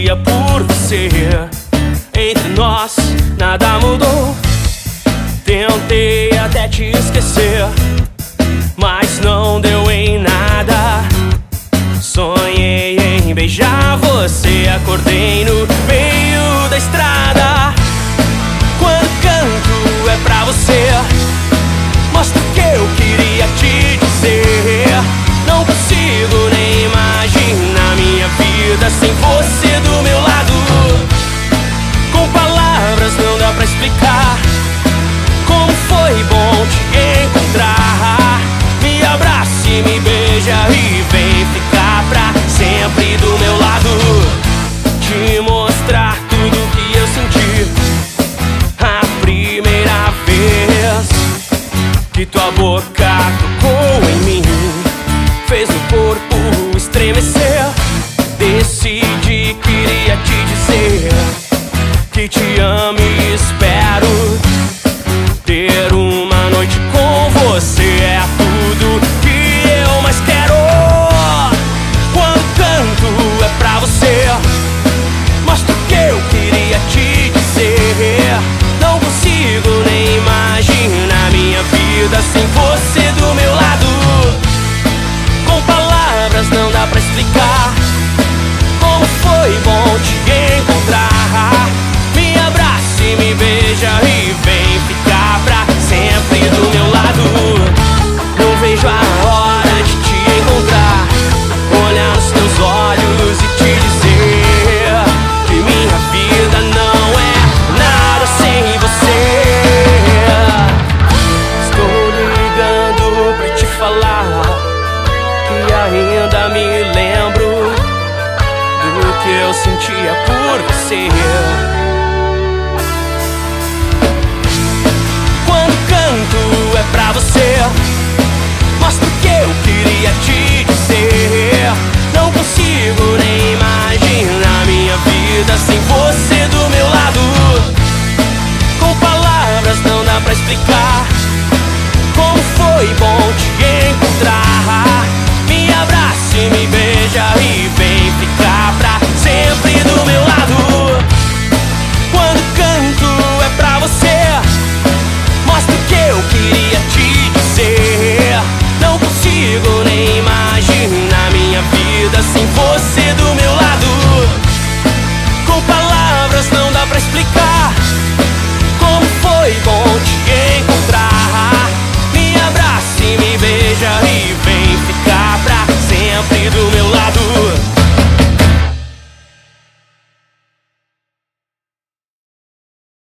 fazia por você. Entre nós nada mudou. Tentei até te esquecer, mas não deu em nada. Sonhei em beijar você, acordei no meio da estrada. Quando canto é pra você, mostro o que eu queria te dizer. Não consigo nem imaginar minha vida sem você do meu lado. Com palavras não dá pra explicar como foi bom te encontrar. Me abraça e me beija e vem ficar pra sempre do meu lado. Te mostrar tudo que eu senti a primeira vez que tua boca tocou em mim, fez o corpo estremecer. Decidi, queria te dizer que te amo